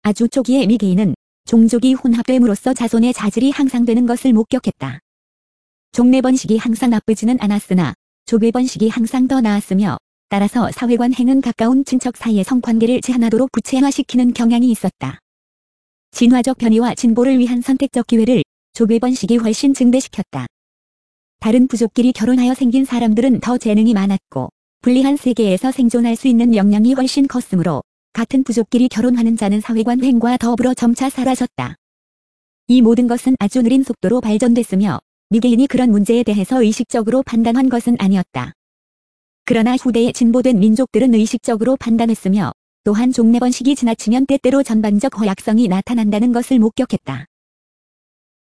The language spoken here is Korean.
아주 초기에 미개인은 종족이 혼합됨으로써 자손의 자질이 향상되는 것을 목격했다. 종내 번식이 항상 나쁘지는 않았으나 조배 번식이 항상 더 나았으며 따라서 사회관행은 가까운 친척 사이의 성관계를 제한하도록 구체화시키는 경향이 있었다. 진화적 변이와 진보를 위한 선택적 기회를 조배 번식이 훨씬 증대시켰다. 다른 부족끼리 결혼하여 생긴 사람들은 더 재능이 많았고 불리한 세계에서 생존할 수 있는 역량이 훨씬 컸으므로 같은 부족끼리 결혼하는 자는 사회관행과 더불어 점차 사라졌다. 이 모든 것은 아주 느린 속도로 발전됐으며 미개인이 그런 문제에 대해서 의식적으로 판단한 것은 아니었다. 그러나 후대에 진보된 민족들은 의식적으로 판단했으며 또한 종내 번식이 지나치면 때때로 전반적 허약성이 나타난다는 것을 목격했다.